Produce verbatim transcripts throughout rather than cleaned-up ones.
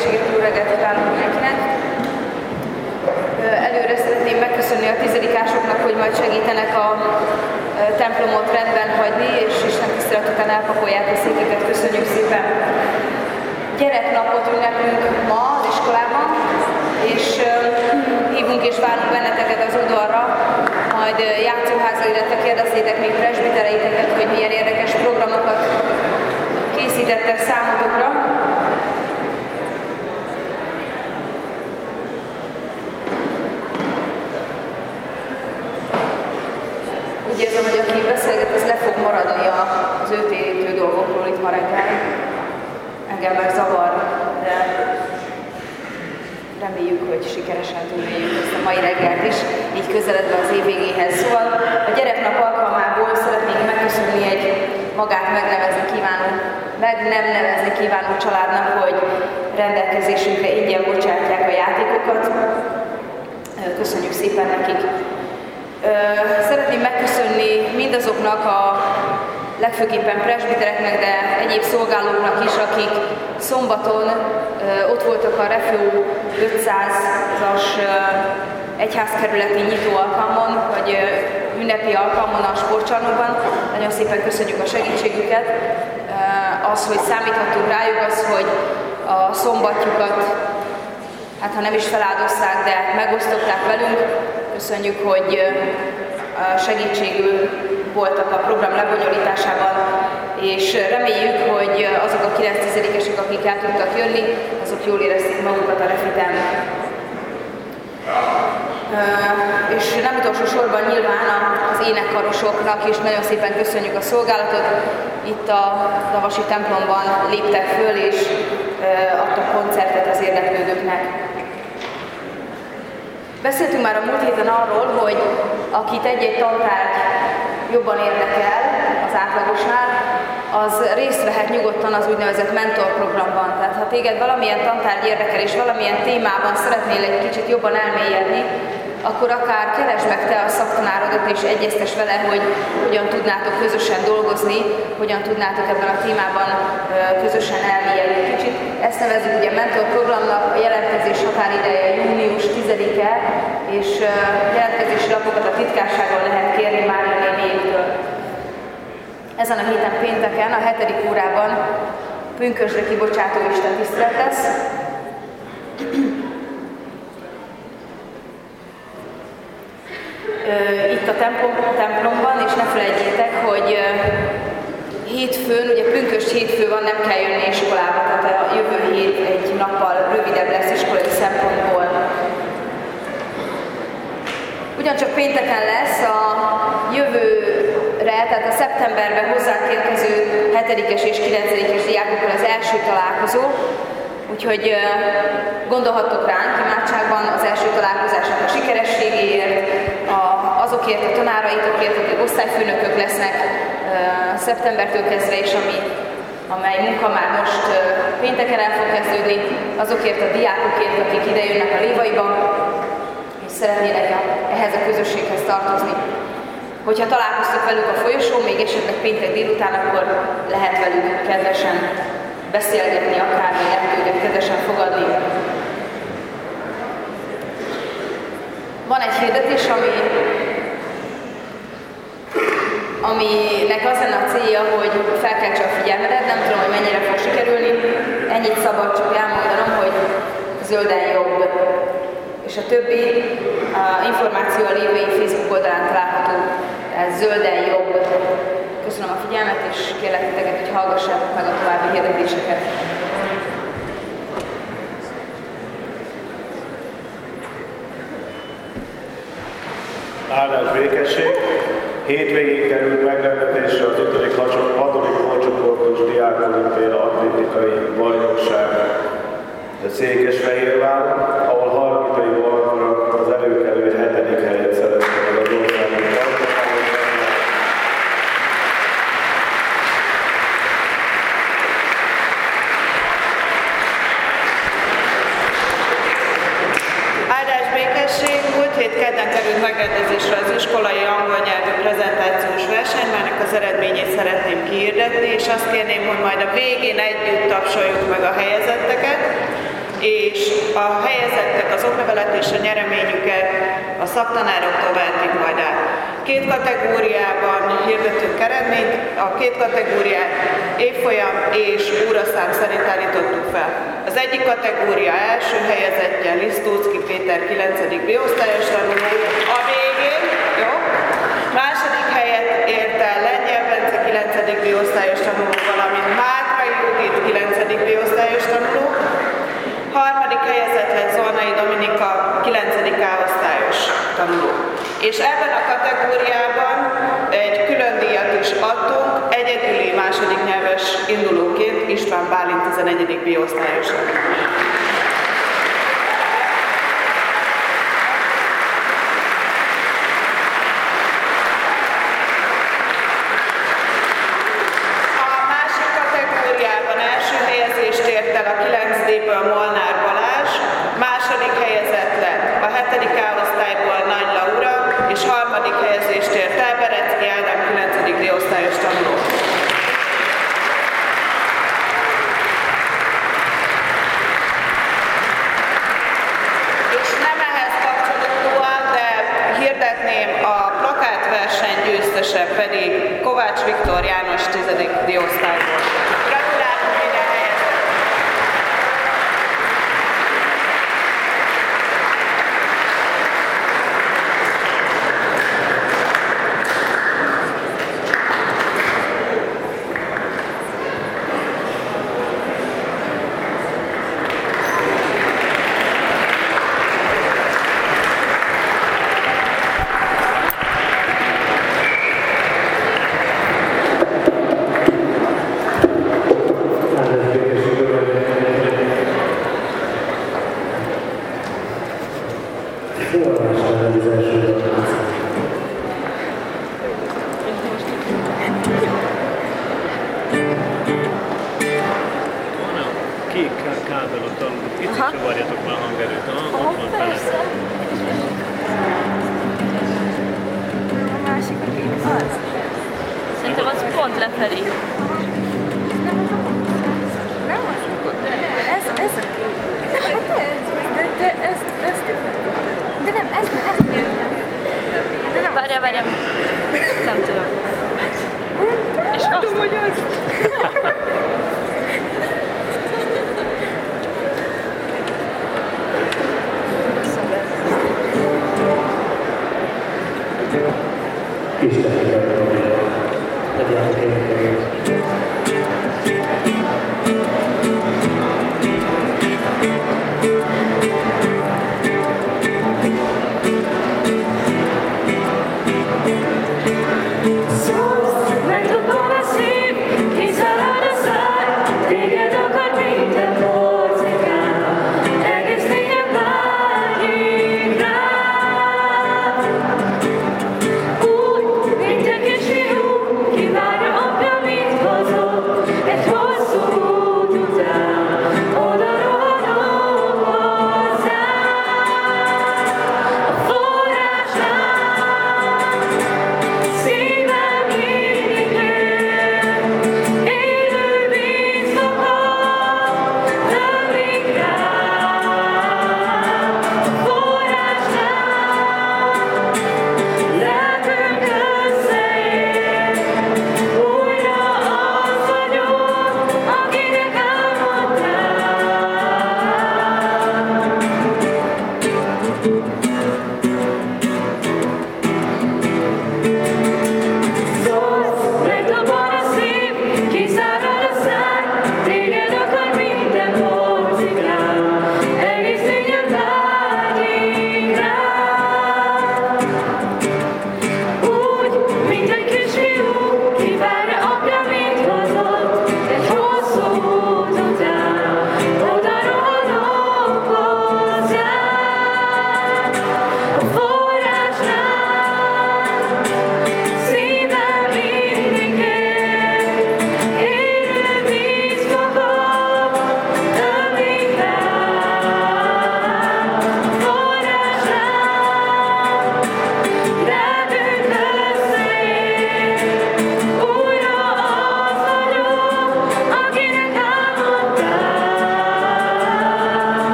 egészséget, jó reggelt kívánok mindenkinek! Előre szeretném megköszönni a tizedikásoknak, hogy majd segítenek a templomot rendben hagyni, és Isten tisztelet után elpakolják a székeket. Köszönjük szépen! Gyereknapot ünneplünk ma az iskolában, és hívunk és várunk benneteket az udvarra, majd játszóházra, illetve kérdezzétek még presbitereiteket, hogy milyen érdekes programokat készítettek számotokra. Úgy érzem, hogy aki beszélget, az le fog maradni az őt érintő dolgokról itt ma reggel. Engem meg zavar, de reméljük, hogy sikeresen túléljük ezt a mai reggelt is, így közeledve az év végéhez. Szóval a gyereknap alkalmából szeretnénk megköszönni egy magát megnevezni kívánó, meg nem nevezni kívánó családnak, hogy rendelkezésünkre ingyen bocsátják a játékokat. Köszönjük szépen nekik. Szeretném megköszönni mindazoknak a legfőképpen presbitereknek, de egyéb szolgálóknak is, akik szombaton ott voltak a Refő ötszázas egyházkerületi nyitó alkalmon, vagy ünnepi alkalmon a sportcsarnokban. Nagyon szépen köszönjük a segítségüket. Az, hogy számíthatunk rájuk, az, hogy a szombatjukat, hát ha nem is feláldozták, de megosztották velünk. Köszönjük, hogy segítségül voltak a program lebonyolításában, és reméljük, hogy azok a kilenc-tizedikesek, akik el tudtak jönni, azok jól érezték magukat a refiten. És nem utolsó sorban nyilván az énekkarosoknak is nagyon szépen köszönjük a szolgálatot. Itt a Davasi templomban léptek föl, és adtak koncertet az érdeklődőknek. Beszéltünk már a múlt héten arról, hogy akit egy-egy tantárgy jobban érdekel az átlagosnál, az részt vehet nyugodtan az úgynevezett mentorprogramban. Tehát ha téged valamilyen tantárgy érdekel, és valamilyen témában szeretnél egy kicsit jobban elmélyedni, akkor akár keresd meg te a szaktanárodat és egyeztes vele, hogy hogyan tudnátok közösen dolgozni, hogyan tudnátok ebben a témában közösen elmélyedni kicsit. Ezt nevezzük ugye mentorprogramnak, a jelentkezés határideje június tizedike, és jelentkezési lapokat a titkárságon lehet kérni Mária néniétől. Ezen a héten pénteken, a hetedik órában pünkösdre kibocsátó Isten tisztelet lesz. Itt a templom, templomban, és ne felejtjétek, hogy hétfőn, ugye pünkösd hétfő van, nem kell jönni iskolába, tehát a jövő hét egy nappal rövidebb lesz iskolai szempontból. Ugyancsak pénteken lesz a jövőre, tehát a szeptemberben hozzánk érkező hetedikes és kilencedikes diákokkal az első találkozó, úgyhogy gondolhattok ránk imádságban az első találkozásnak a sikerességéért, azokért a tanáraitokért, akik osztályfőnökök lesznek szeptembertől kezdve is, ami, amely munka már most pénteken el fog kezdődni, azokért a diákokért, akik idejönnek a Lévaiba, és szeretnének ehhez a közösséghez tartozni. Hogyha találkoztok velük a folyosón, még esetleg péntek délután, akkor lehet velük kedvesen beszélgetni, akármi, lehet őket kedvesen fogadni. Van egy hirdetés, ami, aminek az lenne a célja, hogy felkeltse a figyelmedet, nem tudom, hogy mennyire fog sikerülni. Ennyit szabad csak elmondanom, hogy zölden jobb. És a többi a információ a Lévai Facebook oldalán található, tehát zölden jobb. Köszönöm a figyelmet, és kérlek titeket, hogy hallgassátok meg a további hirdetéseket. Áldás békesség! Hétvégén került megrendezésre az ötödik hatodik alcsoportos diákolimpiai atlétikai bajnokság Székesfehérváron, ahol Hargitai Barbara az előkelő hetedik helyet szerezte meg az országban. Áldás békesség! Múlt hét kedden került megrendezésre az iskolai angol nyelvű prezentációs verseny, melynek az eredményét szeretném kihirdetni, és azt kérném, hogy majd a végén együtt tapsoljuk meg a helyezetteket. és a helyezettek az oklevelet és a nyereményüket a szaktanárok továbbítik majd át. Két kategóriában hirdetünk eredményt, a két kategóriát évfolyam és óraszám szerint állítottuk fel. Az egyik kategória első helyezettje Lisztóczky Péter kilencedik B-osztályos tanuló a végén, jó? Második helyet ért el Lengyel Bence kilencedik B-osztályos tanuló, valamint Mátrai Judit kilencedik B-osztályos tanuló. Harmadik helyezett lett Zolnai Dominika kilencedik A-osztályos tanuló. És ebben a kategóriában egy külön díjat is adtunk, egyedüli második nyelves indulóként István Bálint tizenegyedik B-osztályos tanuló. A kilenc D-ből Molnár Balázs, második helyezett lett a hetedik A-osztályból Nagy Laura, és harmadik helyezést ért el Berecki Ádám kilencedik D-osztályos tanuló. És nem ehhez kapcsolódóan, de hirdetném, a plakátverseny győztese pedig Kovács Viktor János tizedik D-osztályból. Gratulálunk minden helyezett! Szerintem az pont lefelé. Nem az. Ez, ez a kép. Hát ez, de, de ezt, ezt. De nem, ez, ez értem. De nem. Várjál, várjál. Nem tudom. És azt tudom, hogy az. Isten legyen kérlek. Megdobban a szív, kiszalad a száj, téged akar minden porcikán, egész lényeg vágyik rád. Úgy, mint egy kis fiú, kivárja apja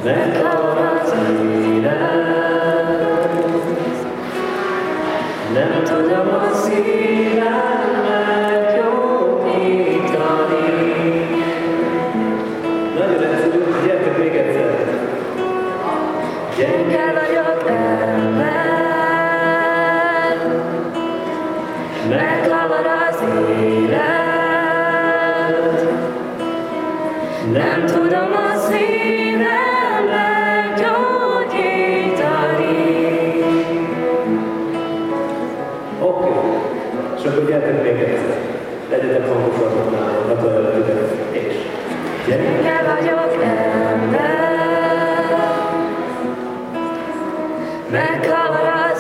meghalad az élet. Nem tudom a szívemet jobbítani. Nagyon egyszerű, gyertek még egyszer. Gyenge vagyok ember, meghalad az élet. Nem tudom a szívemet gyógyítani. Oké, és akkor gyertek még egyszer. Legyetek hangosabbak nálam, a tőletüket. És gyenge vagyok ember, meghalad az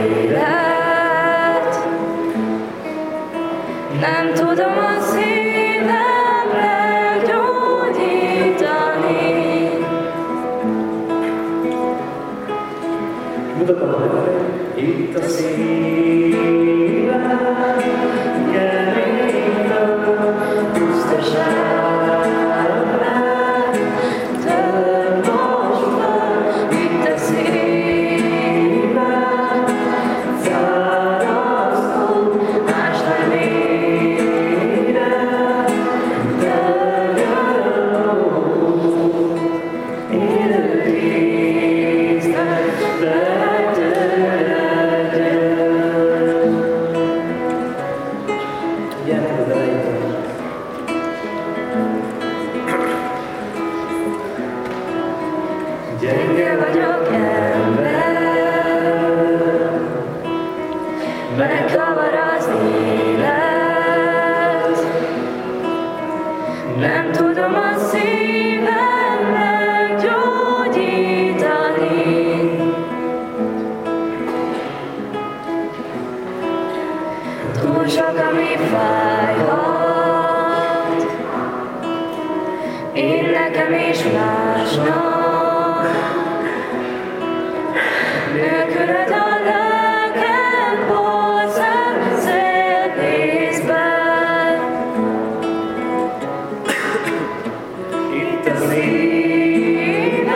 élet. Nem tudom a szívemre gyógyítani. Mutatom nektek, itt a szívem, kemény pusztaságban, tör most fel, itt a szívem, szárazkod, más nem érem, törjön élő víznek, gyenge vagyok ember, megkavar az élet. Nem tudom a szívem meggyógyítani. Túl sok, ami fájhat, én nekem is másnak. Nélküled a lelkem hozzám szélvészben. Itt a szívem,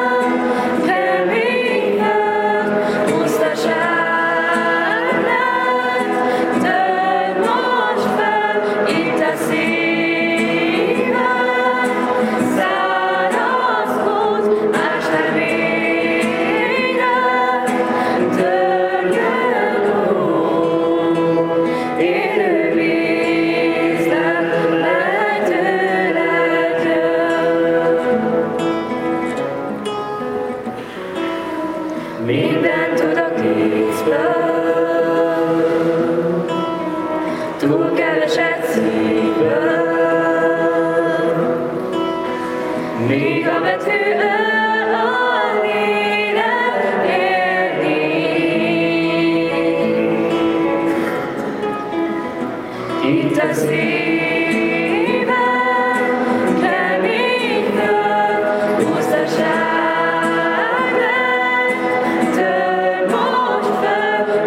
kemény föld, pusztaság lett, tör most fel. Itt a szívem, szárazkod, más nem ér. Minden tudok észből, túl keveset szívből. Míg a betű öl a lélek érni. Itt a szívem, kemény föld, pusztaság.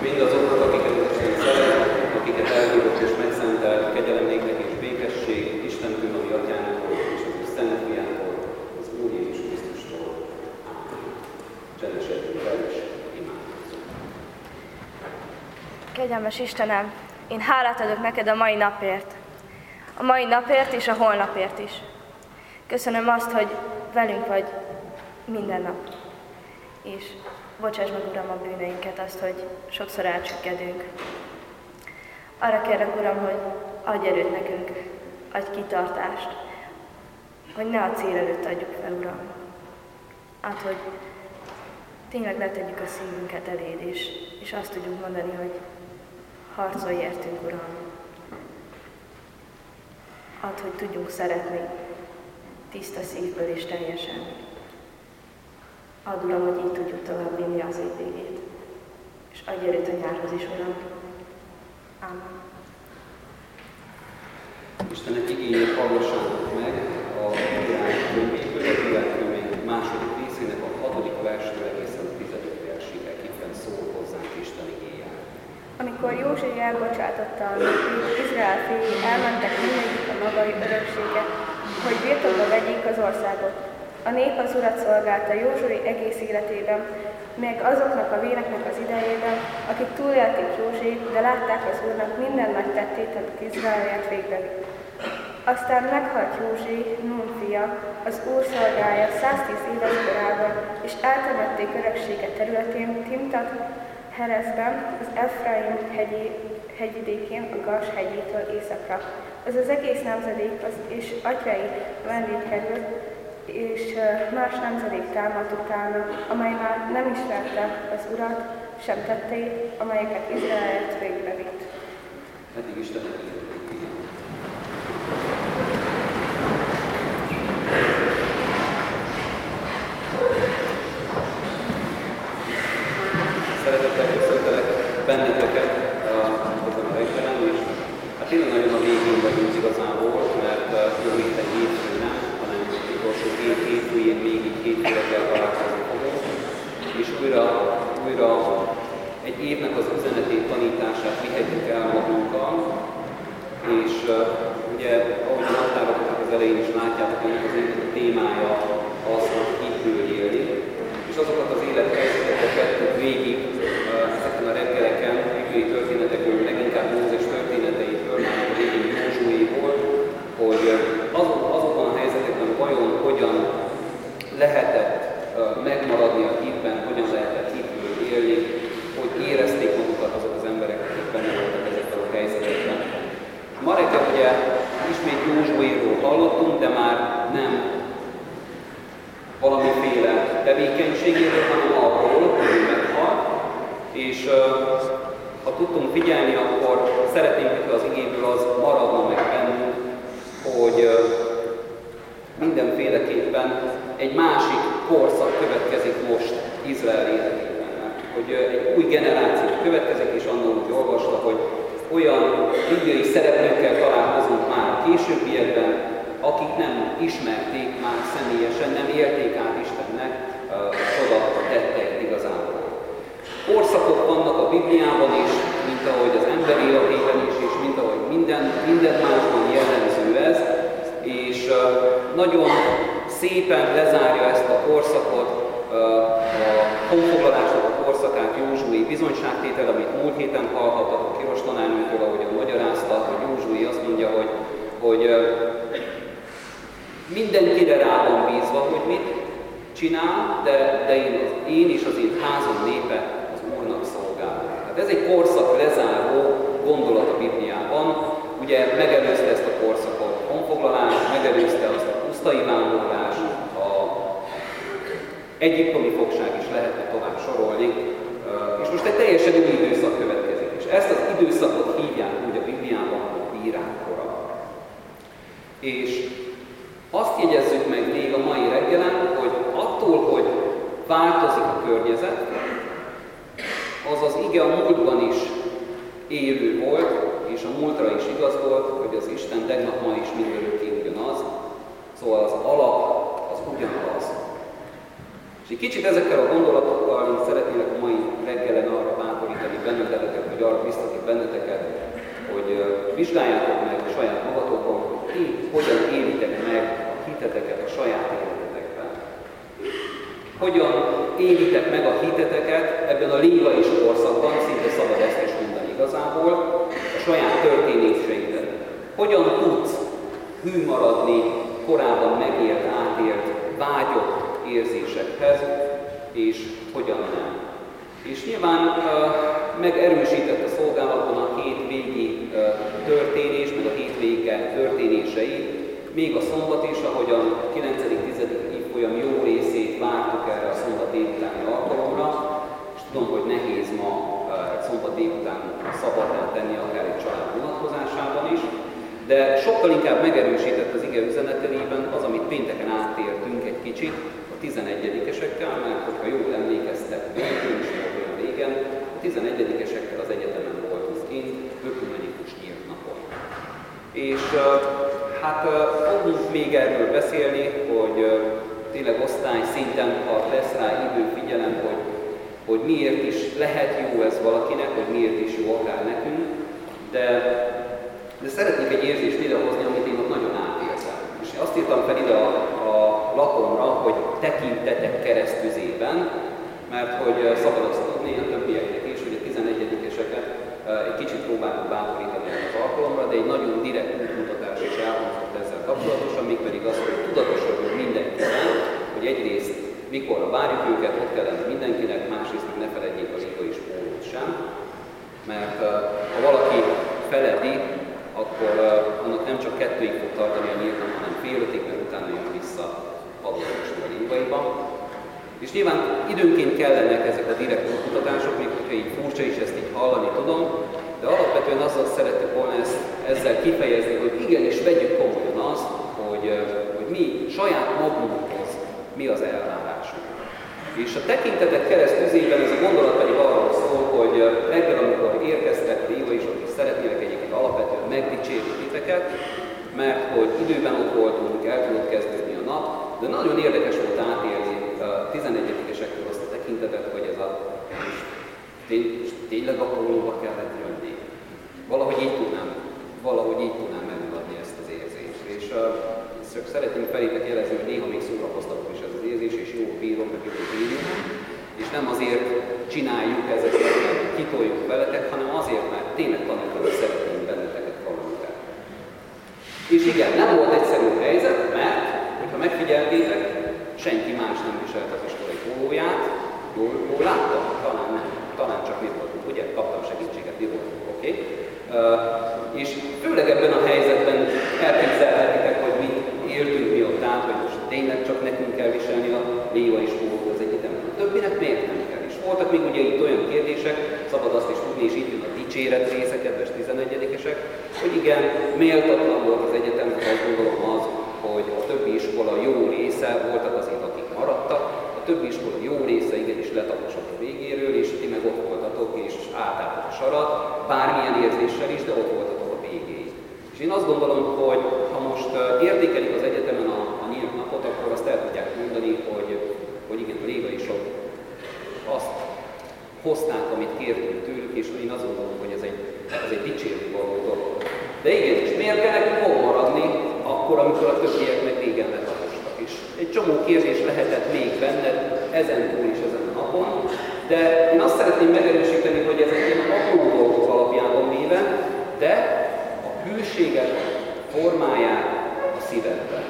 Mindazoknak, akiket Isten szeret, akiket elhívott és megszentelt, kegyelem néktek és békesség Istentől, ami Atyánktól és az ő Szent Fiától, az Úr Jézus Krisztustól. Csendesedjünk fel és imádkozzunk. Kegyelmes Istenem, én hálát adok neked a mai napért. A mai napért és a holnapért is. Köszönöm azt, hogy velünk vagy minden nap. És bocsáss meg, Uram, a bűneinket, azt, hogy sokszor elcsüggedünk. Arra kérlek, Uram, hogy adj erőt nekünk, adj kitartást, hogy ne a cél előtt adjuk fel, Uram. Hát, hogy tényleg letegyük a szívünket eléd, és, és azt tudjuk mondani, hogy harcolj értünk, Uram. Add, hogy tudjunk szeretni tiszta szívből és teljesen. Add, Uram, hogy így tudjuk tovább vinni az év végét. És adj erőt a nyárhoz is, Uram. Ámen. Istenek igényét hallgassátok meg a Király könyvéből, a Király könyv második részének a hatodik verstől egészen a tizedik versig, eképpen szól hozzánk Isten igéje. Amikor József elbocsátotta a népét, Izrael fiai elmentek mindegyik a maga öröksége, hogy birtokba vegyék az országot. A nép az Urat szolgálta Józsué egész életében, még azoknak a véneknek az idejében, akik túlélték Józsét, de látták az Úrnak minden nagy tettét, amit Izraelért végbevitt. Aztán meghalt Józsé, Nun fia, az Úr szolgája száztíz éves korában, és eltemették öröksége területén, Timtat Hereszben, az Efraim hegyi, hegyvidékén, a Gas hegyétől északra. Az az egész nemzedék az, és atyai vendég került, és más nemzedék támadt utána, amely már nem ismerte az Urat, sem tetteit, amelyeket Izraelt végbevitt. Eddig Istennek Szeretettel köszöntelek benneteket ezen a reggelen, és hát tényleg nagyon a végén vagyunk igazából, mert jó itt egy hétfő nem, hanem az utolsó két hétfőjén még így hétfő reggel találkozni fogunk, és újra, újra egy évnek az üzenetét, tanítását vihetjük el magunkkal, és uh, ugye, ahogy a naptáratok az elején is látjátok, ennek az évnek a témája az, hogy hitből élni, és azokat az élethelyzeteket vettük végig uh, ezeken a reggeleken, bibliai történetekből, leginkább Mózes történeteiből, már a végén Józsuéból, hogy uh, azok, azokban a helyzetekben vajon hogyan lehetett uh, megmaradni a hitben, hogyan lehetett hitből élni, hogy érezték magukat azok az emberek, akik benne voltak ezekben a helyzetekben. Ma reggel ugye ismét Józsuéról hallottunk, de már nem valamiféle tevékenységéről, hanem arról, hogy ő meghalt. És uh, ha tudtunk figyelni, akkor szeretnénk, hogy az igéből az maradna meg bennünk, hogy uh, mindenféleképpen egy másik korszak következik most Izrael életében. Hogy egy új generáció következik, és annól úgy olvasta, hogy olyan bibliai szereplőkkel találkozunk már a későbbiekben, akik nem ismerték már személyesen, nem élték át Istennek uh, csoda tetteit igazából. Korszakok vannak a Bibliában is, mint ahogy az ember életében is, és mint ahogy minden, minden másban jellemző ez, és uh, nagyon szépen lezárja ezt a korszakot, a honfoglalásnak a korszakát Józsué bizonyságtétel, amit múlt héten hallhattatok Kiros tanárnőtől, ahogyan magyarázta, hogy Józsué azt mondja, hogy, hogy mindenkire rá van bízva, hogy mit csinál, de, de én, én és az én házam népe az Úrnak szolgál. Hát ez egy korszak lezáró gondolat a Bibliában. Ugye megelőzte ezt a korszakot a honfoglalás, megelőzte azt a pusztai vándorlás, egyiptomi fogság is lehetne tovább sorolni, és most egy teljesen új időszak következik. És ezt az időszakot hívják úgy a Bibliában, hogy bírákkora. És azt jegyezzük meg még a mai reggelen, hogy attól, hogy változik a környezet, az az ige a múltban is élő volt, és a múltra is igaz volt, hogy az Isten tegnap, ma is mindörökké ugyanaz, szóval az alap az ugyanaz. És egy kicsit ezekkel a gondolatokkal én szeretnélek a mai reggelen arra bátorítani figyelmeztet benneteket, vagy arra biztatok benneteket, hogy vizsgáljátok meg saját magatokon, hogy ti hogyan élitek meg a hiteteket a saját életetekben. Hogyan élitek meg a hiteteket ebben a lévai korszakban, szinte szabad ezt is mondani igazából, a saját történéseidet. Hogyan tudsz hű maradni korábban megélt, átélt, vágyott érzésekhez, és hogyan nem. És nyilván uh, megerősített a szolgálaton a hétvégi uh, történés, meg a hétvége történései, még a szombat is, ahogyan a kilencedik-tizedik évfolyam jó részét vártuk erre a szombat délutáni alkalomra, és tudom, hogy nehéz ma uh, egy szombat délután szabadná tenni, akár egy család vonatkozásában is, de sokkal inkább megerősített az ige üzenetelében az, amit pénteken átértünk egy kicsit, tizenegyedikesekkel, mert hogyha jól emlékeztek, végül is volt olyan régen, a tizenegyedikesekkel az egyetemen voltunk kint, ökumenikus nyílt napon. És hát fogunk még erről beszélni, hogy tényleg osztály szinten, ha lesz rá idő, figyelem, hogy, hogy miért is lehet jó ez valakinek, hogy miért is jó akár nekünk, de, de szeretnék egy érzést idehozni, amit én ott nagyon átéltem. És azt írtam fel ide a, a lapomra, hogy tekintetek keresztüzében, mert hogy szabad azt tudni a többieknek is, hogy a tizenegyedikeseket egy kicsit próbálunk bátorítani az alkalomra, de egy nagyon direkt útmutatás is elhangzott ezzel kapcsolatosan, mégpedig az, hogy tudatosodjunk mindenkiben, hogy egyrészt mikorra várjuk őket, ott kell lenni mindenkinek, másrészt meg ne feledjék az igai spórót sem, mert ha valaki feledi, akkor uh, annak nem csak kettőig fog tartani a nyílt nap, hanem fél ötig, mert utána jön vissza valóságosra a lévaiba. És nyilván időnként kellenek ezek a direkt kutatások, még hogyha így furcsa is ezt így hallani tudom, de alapvetően azzal szerettek volna ezt, ezzel kifejezni, hogy igenis vegyük komolyan azt, hogy, hogy mi saját magunkhoz mi az elvárásunk. És a tekintetek keresztüzében ez a gondolat pedig arról szól, hogy reggel, amikor érkeztek lévaisok, és szeretnének egyébként alapvetően megdicsérni titeket, mert hogy időben ott voltunk, el tudott kezdődni a nap, de nagyon érdekes volt átélni a tizenegyedikesektől azt a tekintetet, hogy ez a tény, tényleg a pólóba kellett jönni. Valahogy így tudnám, valahogy így tudnám megadni ezt az érzést. És uh, szeretnénk felétek jelezni, hogy néha még szórakoztató is ez az érzés, és jól bírom, meg jól bírjuk. És nem azért csináljuk ezeket, mert kitoljuk veletek, hanem azért, mert tényleg tanítani szeretnénk benneteket valamit. És igen, nem volt egyszerű helyzet, mert, hogyha megfigyeltétek, senki más nem viselte az iskolai pólóját, jól, jól láttam, talán nem, talán csak mi voltunk, ugye? Kaptam segítséget, mi voltunk, oké? Okay? Uh, és főleg ebben a helyzetben elképzelhetitek, hogy mit éltünk mi ott át, hogy most tényleg csak nekünk kell viselni a lévai pólót az egyetemen. A többinek miért nem kell? És voltak még ugye itt olyan kérdések, szabad azt is tudni, és itt jön a dicséret része, kedves tizenegyedikesek, hogy igen, méltatlan volt az egyetemnek, azt gondolom az, hogy a többi iskola jó része, voltak azért, akik maradtak, a többi iskola jó része igenis letaposott a végéről, és ti meg ott voltatok, és átálltok a sarat, bármilyen érzéssel is, de ott voltatok a végéig. És én azt gondolom, hogy ha most értékelik az egyetemen a, a nyílt napot, akkor azt el tudják mondani, hogy, hogy igen, a lévaisok azt hozták, amit kértünk tőlük, és én azt gondolom, hogy ez egy, ez egy dicsérni való dolog. De igen, és miért kell nekünk hol maradni, akkor, amikor a többiek meg régen letapostak is. Egy csomó kérdés lehetett még benned, ezen túl is ezen a napon, de én azt szeretném megerősíteni, hogy ezek ilyen apró dolgok alapjában véve, de a hűséget formálják a szívedben.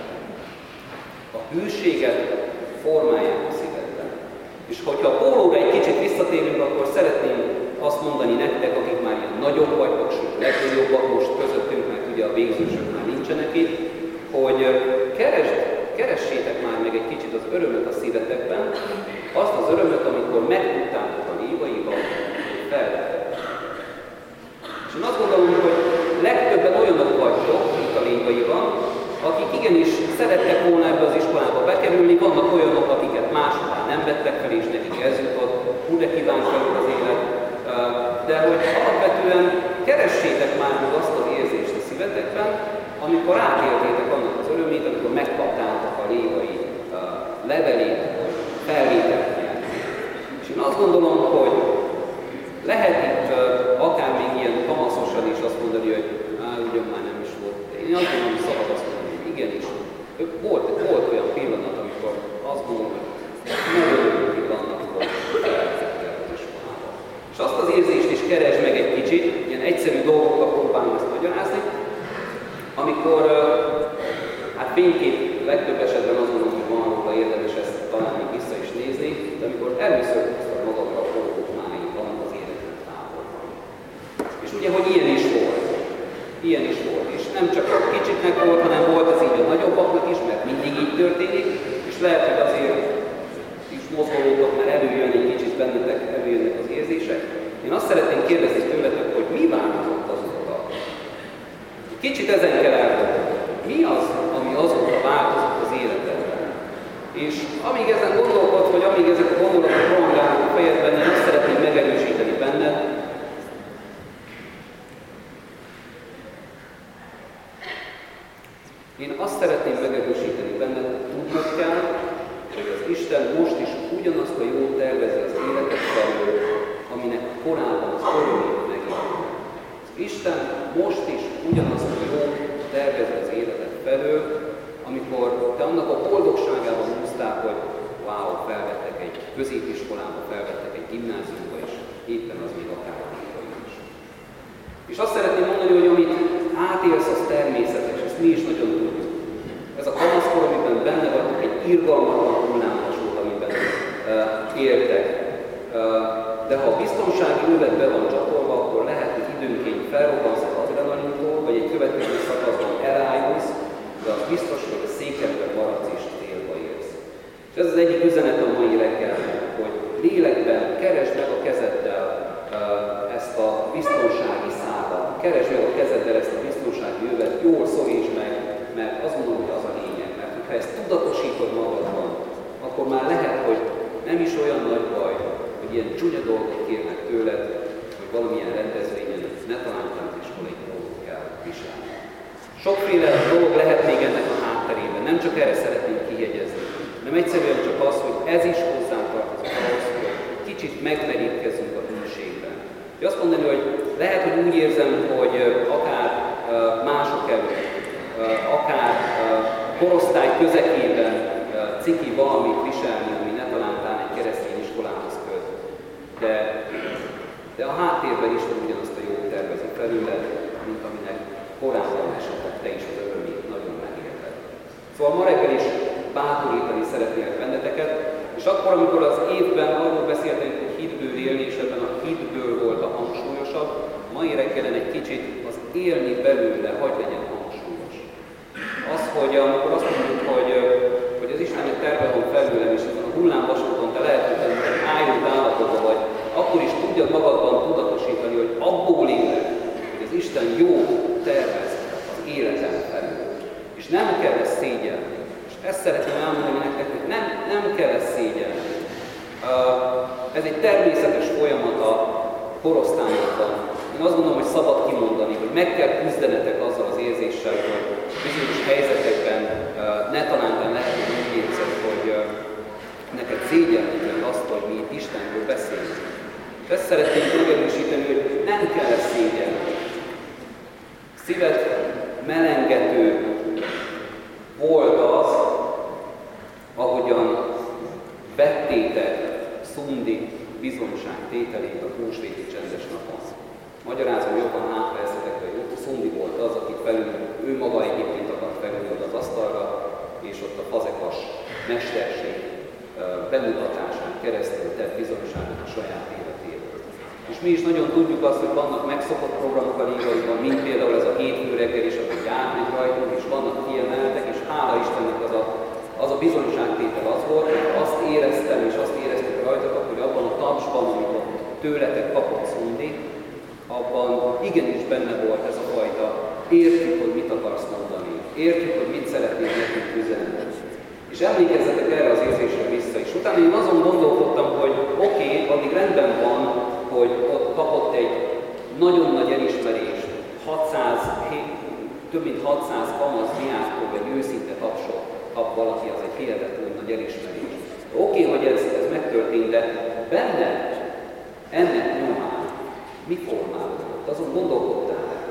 A hűséget formálják a szívedben. És hogyha a pólóra egy kicsit visszatérünk, akkor szeretném azt mondani nektek, akik már ilyen nagyobb vagytok, sőt legnagyobbak most közöttünk, mert ugye a végzősök már nincsenek itt, hogy keresd, keressétek már meg egy kicsit az örömöt a szívetekben, azt az örömöt, amikor megtudtátok a lévaiban, hogy felvettek. És én azt gondolom, hogy legtöbben olyanok vagytok itt a lévaiban, akik igenis szerettek volna ebbe az iskolába bekerülni, vannak olyanok, akiket máshová nem vettek fel, és nekik ez jutott, hú de kíváncsiak az élet. De hogy alapvetően keressétek már meg azt az érzést a szívetekben, amikor átéltétek annak az örömét, amikor megkaptátok a lévai uh, levelét, hogy felvételt nyerni. És én azt gondolom, hogy lehet itt egyszerű dolgokkal próbálom ezt magyarázni, amikor hát fénykép legtöbb esetben azon, hogy van róla érdemes ezt talán még vissza is nézni, de amikor először hoztad magadra a fotót máig van az életed távolban. És ugye, hogy ilyen is volt. Ilyen is volt. És nem csak a kicsiknek volt, hanem volt ez így a nagyobbaknak is, mert mindig így történik, és lehet, hogy azért is mozgolódnak, mert előjön egy kicsit bennetek, előjönnek az érzések. Én azt szeretném kérdezni tőletek, hogy mi változott azóta? Kicsit ezen kell elgondolni. Mi az, ami azóta változott az életedben? És amíg ezen gondolkod, vagy amíg ezek a gondolatok rohangálnak a fejedben, én azt szeretném megerősíteni benned, Én azt szeretném megerősíteni benned, tudnod kell, hogy az Isten most is ugyanazt a jót tervezi az életed felől, aminek korábban az örömét megjelent. Az Isten most is ugyanazt a jót tervezi az életed felől, amikor te annak a boldogságában úsztál, hogy wow, felvettek egy középiskolába, felvettek egy gimnáziumba, és éppen az még akár is. És azt szeretném mondani, hogy amit átélsz, az természetes, ezt mi is nagyon tudjuk. Ez a kamaszkor, amiben benne vagytok, egy irgalmatlan hullámvasút, amiben uh, éltek. Uh, de ha a biztonsági övet be van csatolva, akkor lehet, hogy időnként felrobbansz az adrenalintól, vagy egy következő szakaszban elájulsz, de az biztos, hogy a székedben maradsz és célba érsz. És ez az egyik üzenet a mai reggel, hogy lélekben keresd meg a kezeddel uh, ezt a biztonsági szádat, keresd meg a kezeddel ezt a biztonsági övet, jól szorítsd meg, mert azt mondom, hogy az a lényeg, mert ha ezt tudatosítod magadban, akkor már lehet, hogy nem is olyan nagy baj, hogy ilyen csúnya dolgok kérnek tőled, hogy valamilyen rendezvényen ne talán iskolai dolgot kell viselni. Sokféle dolog lehet még ennek a hátterében, nem csak erre szeretnénk kihegyezni, hanem egyszerűen csak az, hogy ez is hozzátartozik ahhoz, hogy kicsit megmerítkezzünk a bűnségben. Azt mondani, hogy lehet, hogy úgy érzem, hogy akár mások előtt, akár korosztály közepében ciki valamit viselni, ami ne talántán egy keresztény iskolához köt. De, de a háttérben is ugyanazt a jó tervezi felőled, mint aminek korábban esetleg te is az örömét nagyon megélted. Szóval ma reggel is bátorítani szeretnélek benneteket, és akkor, amikor az évben arról beszéltünk, hogy hitből élni, és ebben a hitből volt a hangsúlyosabb, mai reggelen egy kicsit az élni belőle, hogy legyen hangsúlyos. Az, hogy amikor azt mondjuk, hogy, hogy az Istennek terve van felőlem, és ezen a hullámvasúton te lehet, hogy most ájult állapotban vagy, akkor is tudjad magadban tudatosítani, hogy abból élek, hogy az Isten jó tervez az életem felül. És nem kell ezt szégyelni. És ezt szeretném elmondani nektek, hogy nem, nem kell ezt szégyelni. Uh, ez egy természetes folyamat a korosztályokban. Én azt gondolom, hogy szabad kimondani, hogy meg kell küzdenetek azzal az érzéssel, hogy bizonyos helyzetekben uh, ne talántán lehet, hogy úgy érzed, hogy uh, neked szégyelni kell azt, hogy mi itt Istenről beszélünk. És ezt szeretném megerősíteni, hogy nem kell ezt szégyelni. Szíved melengető volt az, ahogyan vettétek Szundi bizonyságtételét a húsvéti csendes napon. Magyarázom jobban hátra eszetek, hogy ott Szundi volt az, akit felül, ő maga egyébként akart felülni az asztalra, és ott a fazekas mesterség bemutatásán keresztül tett bizonyságot a saját életéről. És mi is nagyon tudjuk azt, hogy vannak megszokott programok a Lívaiban, mint például ez a hétfő reggel is, ahogy átmegy rajtunk, és vannak kiemeltek, és hála Istennek az a, az a bizonyságtétel az volt, azt éreztem, és azt éreztük rajtatok, hogy abban a tapsban, amit tőletek kapott Szundi, abban igenis benne volt ez a fajta, értjük, hogy mit akarsz mondani, értjük, hogy mit szeretnél nekünk üzenni. És emlékezzetek erre az érzésre vissza is. Utána én azon gondolkodtam, hogy oké, okay, addig rendben van, hogy ott kapott egy nagyon nagy elismerést, hatszáz, több mint hatszáz kamasz diáktól egy őszinte tapsot kap valaki, az egy hihetetlen nagy elismerés. Oké, okay, hogy ez, ez megtörtént, de benne ennek nyomán mi formálódott? Azon gondolkodtál el.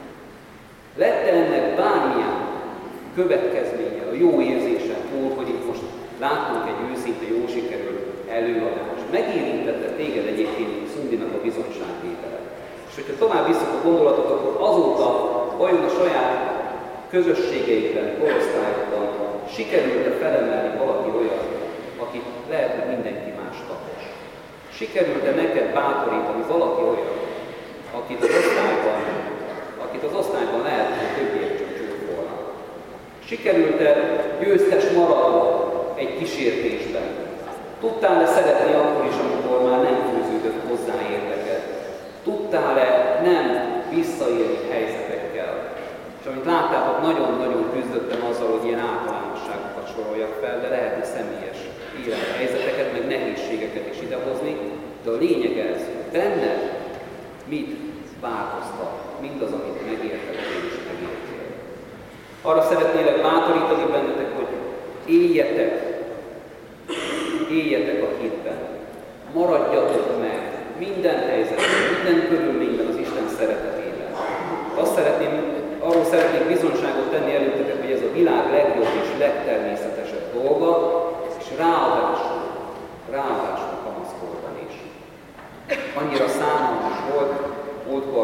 Lett ennek bármilyen következménye a jó érzésen túl, hogy itt most láttunk egy őszinte, jó sikerült előadást. Megérintette téged egyébként Szundinak a bizonyságtétele. És És hogyha tovább visszük a gondolatot, akkor azóta vajon a saját közösségeikben, korosztályokban sikerült-e felemelni valaki olyat, akit lehet, hogy mindenki más tapos? Sikerült-e neked bátorítani valaki olyat, akit az osztályban, akit az osztályban lehet, hogy többiek csak csúfolnak? Sikerült-e győztes maradni egy kísértésben? Tudtál-e szeretni akkor is, amikor már nem fűződött hozzá érdeket? Tudtál-e nem visszaélni helyzetekkel? És amit láttátok, nagyon-nagyon küzdöttem azzal, hogy ilyen általánosságokat soroljak fel, de lehetne személyes élethelyzeteket, meg nehézségeket is idehozni, de a lényeg ez, hogy benne mit változtat mindaz, amit megérted, én is megértél. Arra szeretnélek bátorítani bennetek, hogy éljetek, éljetek a hitben, maradjatok meg minden helyzetben, minden körülményben az Isten szeretetében. Azt szeretném, arról szeretnék bizonyságot tenni előttetek, hogy ez a világ legjobb és legtermészetesebb dolga, és ráadásul, ráadásul kamaszkorban is. Annyira szánalmas volt, múltkor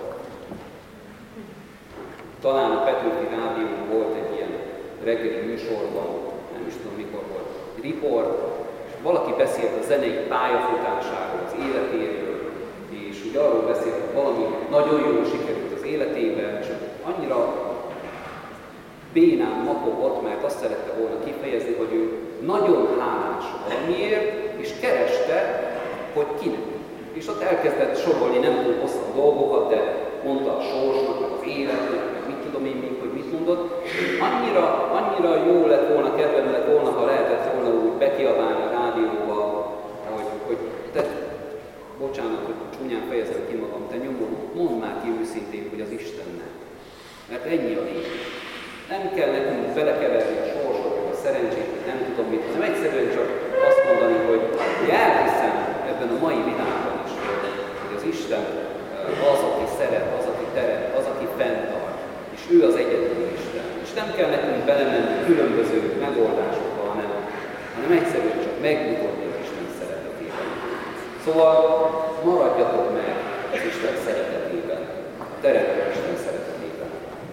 talán a Petőfi Rádión volt egy ilyen reggeli műsorban, nem is tudom mikor volt, riport, és valaki beszélt a zenei pályafutásáról, az életéről, és úgy arról beszélt, hogy valami nagyon jól sikerült az életében, és annyira bénán makogott, mert azt szerette volna kifejezni, hogy ő nagyon hálás valamiért, és kereste, hogy kinek. És ott elkezdett sorolni nem túl hosszú dolgokat, de mondta a sorsnak, meg az életnek, meg mit tudom én még, hogy mit mondott. Annyira, annyira jó lett volna, kedvelő lett volna, ha lehetett volna úgy bekiabálni a rádióba, hogy, hogy te, bocsánat, hogy csúnyán fejezem ki magam, te nyomorú, mondd már ki őszintén, hogy az Istennek. Mert ennyi a lényeg. Nem kell nekünk belekeverni a sorsot, a szerencsét, nem tudom mit, hanem egyszerűen csak azt mondani, hogy elhiszem ebben a mai világban is, hogy az Isten az, aki szeret, az, aki teret, az, aki fenntart, és ő az egyedüli Isten. És nem kell nekünk belemenni különböző megoldásokba, hanem, hanem egyszerűen csak megnyugodni az Isten szeretetében. Szóval maradjatok meg az Isten szeretetében, a teremtő Isten szeretetében.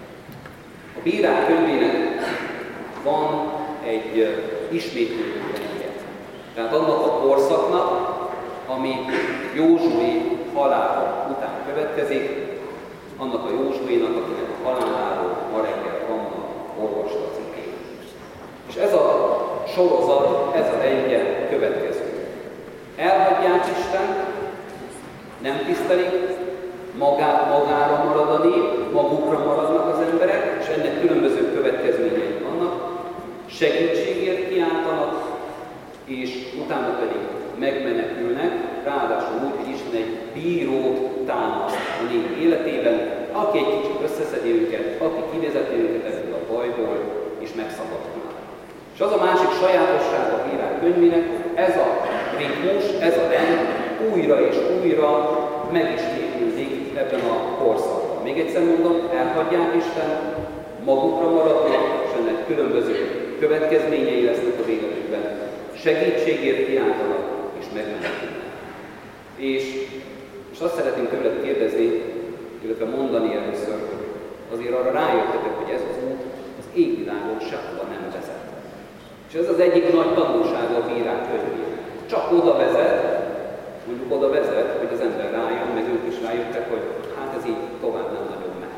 A Bírák könyvének van egy ismétlődő rendje. Tehát annak a korszaknak, ami Józsué halála után következik, annak a Józsuénak, akinek a haláláról ma reggel Anna olvasta a cikkét. És ez a sorozat, ez a rendje következő. Elhagyják Istent, nem tisztelik, magát magára marad a nép, magukra maradnak az emberek, és ennek különböző következményei vannak, segítségért kiáltanak, és utána pedig megmenekülnek, ráadásul úgy, hogy Isten egy bírót támaszt a nép életében, aki egy kicsit összeszedi őket, aki kivezeti őket ebből a bajból, és megszabadulnak. És az a másik sajátosság a Bírák könyvének, ez a ritmus, ez a rend újra és újra megismétlődik ebben a korszakban. Még egyszer mondom, elhagyják Isten, magukra maradnak, és ennek különböző következményei lesznek az életükben. Segítségért kiáltanak, és megmenekülnek. És most azt szeretném tőled kérdezni, illetve mondani először, hogy azért arra rájöttetek, hogy ez az út az égvilágon sehova nem vezet. És ez az egyik nagy tanulsága a Bírák könyvének. Csak oda vezet, mondjuk oda vezet, hogy az ember rájön, meg ők is rájöttek, hogy hát ez így tovább nem nagyon megy.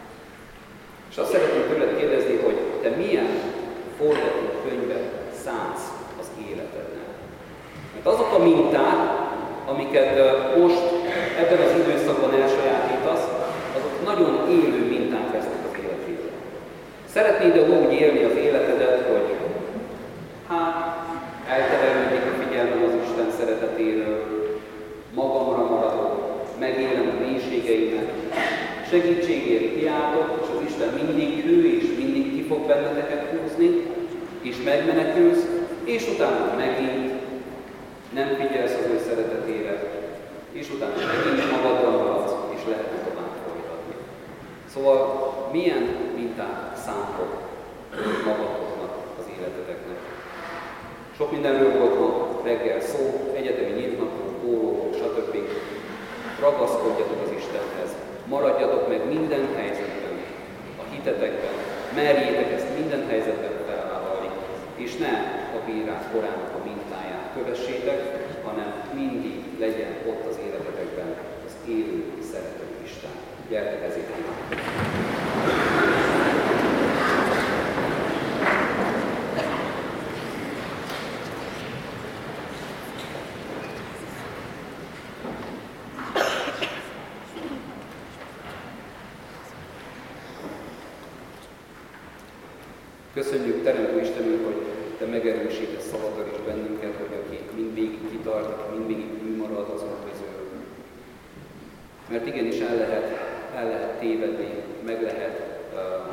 És azt szeretném tőled kérdezni, hogy te milyen forgatókönyvet szánsz az életednek. Mert azok a minták, amiket most ebben az időszakban elsajátítasz, azok nagyon élő minták lesznek az életedben. Szeretnéd-e úgy élni az életedet, hogy hát elterelődik a figyelmem az Isten szeretetéről, magamra maradok, megélem a mélységeimet, segítségért kiáltok, és az Isten mindig hű, és mindig ki fog benneteket húzni, és megmenekülsz, és utána megint nem figyelsz az ő szeretetére, és utána megint magadra maradsz, és lehetne tovább folytatni. Szóval milyen mintát szántok magatoknak az életeteknek? Sok mindenről volt ma reggel szó, egyetemi nyitnapról, pólóról, stb. Ragaszkodjatok az Isten Maradjatok meg minden helyzetben, a hitetekben, merjétek ezt minden helyzetben felvállalni, és ne a bírák korának a mintáját kövessétek, hanem mindig legyen ott az életetekben az élő, szerető Isten. Gyertek ezért imádkozni! Köszönjük, Teremtő Istenünk, hogy Te megerősítesz szavaddal is bennünket, hogy aki mindvégig kitart, aki mindvégig marad, az útviző. Mert igenis el lehet, el lehet tévedni, meg lehet, uh,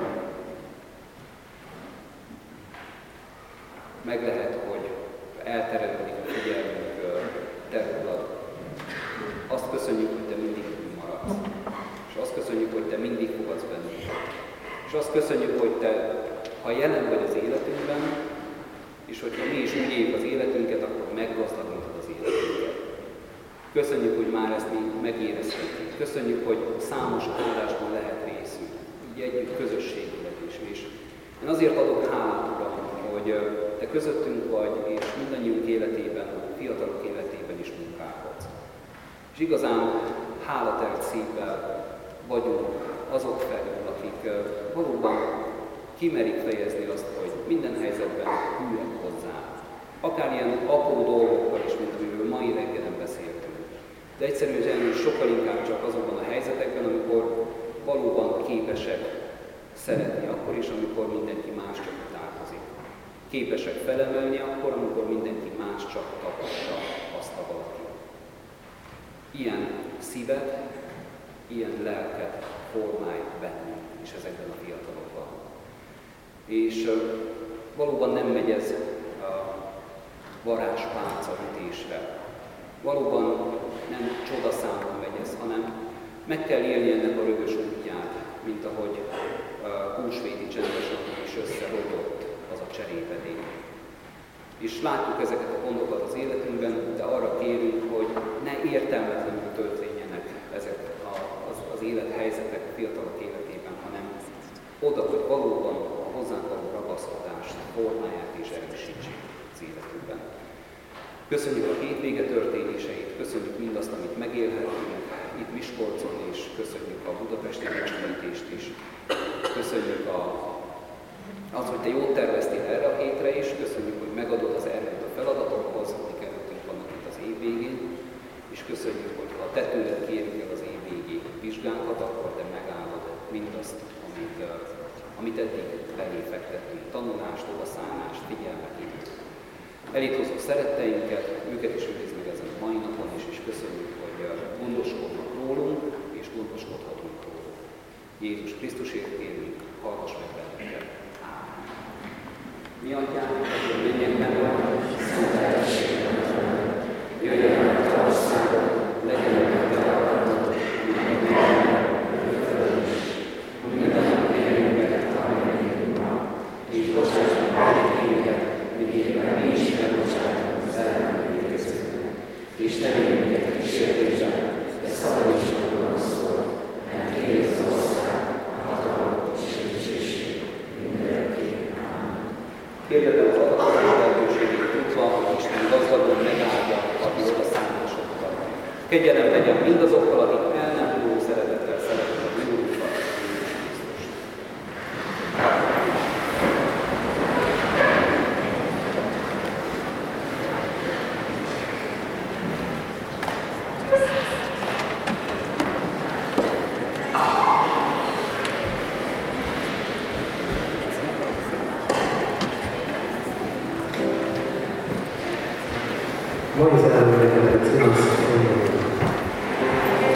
meg lehet, hogy elterelődik a figyelmünk uh, Te rólad. Azt köszönjük, hogy Te mindig maradsz. És azt köszönjük, hogy Te mindig fogadsz bennünket. És azt köszönjük, hogy Te, ha jelen vagy az életünkben, és hogyha mi is úgy éljük az életünket, akkor meggazdagítod az életünket. Köszönjük, hogy már ezt mi megérezhetjük. Köszönjük, hogy számos áldásban lehet részünk, így együtt közösségileg is. És én azért adok hálát, Uram, hogy Te közöttünk vagy, és mindannyiunk életében, a fiatalok életében is munkálkodsz. És igazán hálatelt szívvel vagyunk azok felül, akik valóban kimerik fejezni azt, hogy minden helyzetben hűek hozzá. Akár ilyen apró dolgokkal is, mint amiről mai reggelen beszéltünk. De egyszerűen sokkal inkább csak azokban a helyzetekben, amikor valóban képesek szeretni, akkor is, amikor mindenki más csak utálkozik. Képesek felemelni akkor, amikor mindenki más csak tapassa azt a valaki. Ilyen szívet, ilyen lelket formálj bennünk is ezekben a fiatalokban. És uh, valóban nem megy ez a varázspálca ütésre. Valóban nem csodaszámon megy ez, hanem meg kell élni ennek a rögös útját, mint ahogy uh, húsvéti csendesen is összehozott az a cserépedény. És látjuk ezeket a gondokat az életünkben, de arra kérünk, hogy ne értelmetlenül történjenek ezek a, az, az élethelyzetek a fiatalok életében, hanem oda, hogy valóban a hozzánk való ragaszkodást, formáját és erősítsék az életünkben. Köszönjük a hétvége történéseit, köszönjük mindazt, amit megélhetünk itt Miskolcon, és köszönjük a budapesti dicsőítést is. Köszönjük a, azt, hogy Te jót terveztél erre a hétre is, köszönjük, hogy megadod az erőt a feladatokhoz, amik előttünk vannak itt az év végén, és köszönjük, hogy ha Te tőled kérjük el az év végéig vizsgánkat, akkor Te megállod mindazt, amit, amit eddig belé fektettünk, tanulást, odaszállást, figyelmet, időt. Eléd hozunk szeretteinket, őket is őriz meg ezen a mai napon is, és köszönjük, hogy gondoskodnak rólunk, és gondoskodhatunk róluk. Jézus Krisztusért kérünk, hallgass meg bennünket. Ámen. Mi atyánk, hogy mennyekben van, szentelség, jöjjön meg a te országod, legyen meg a te akaratod, mint a mennyben, mindannyian kérünket, amelyeket van, és bocsáss meg bennünket, miképpen mi is megbocsátunk az ellenünk közöttünk. És ne vigy minket kísértésbe, de szabadíts meg a gonosztól, mert Tiéd az ország, a hatalom és a dicsőség mindörökké. Ámen. Hirdetem az adakozás lehetőségét tudva, hogy Isten gazdagon megáldja a ti odaszállásokat. Kegyelem legyen mindazokkal, akik el nem tudó szeretettel szeretik a mi Úrunkat, Jézus Krisztust. Mai az elméleket, az igaz,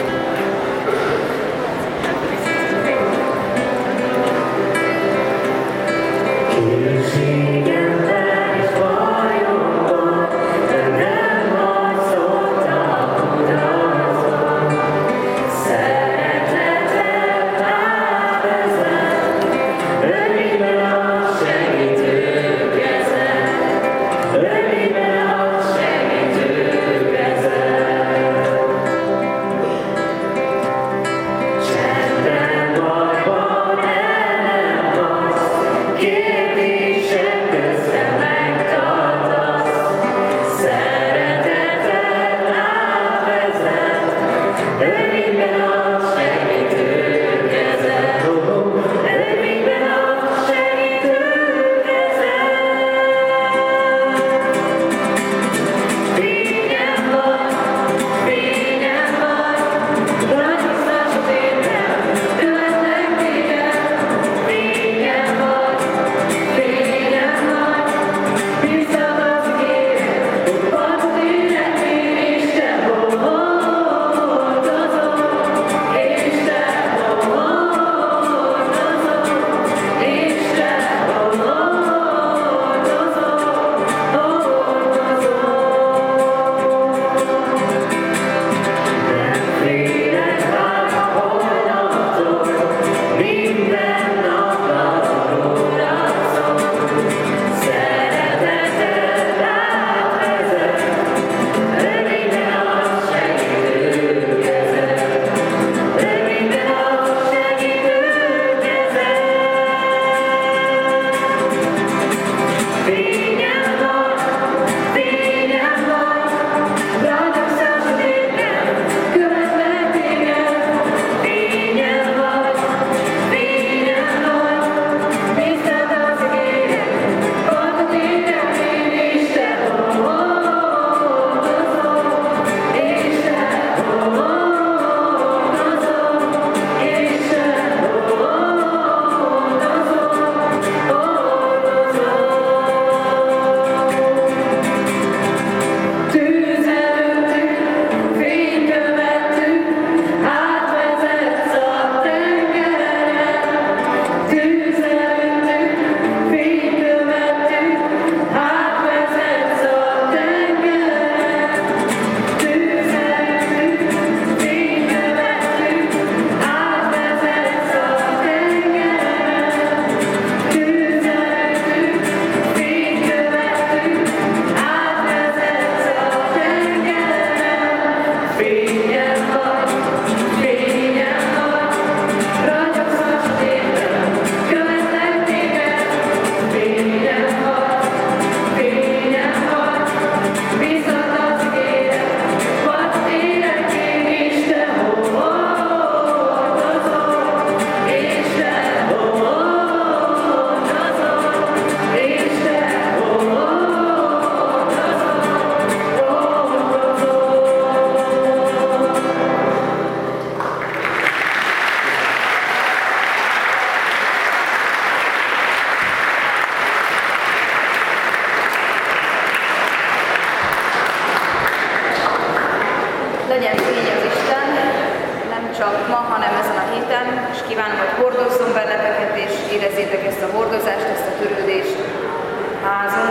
hordozom benneteket, és érezzétek ezt a hordozást, ezt a törődést házon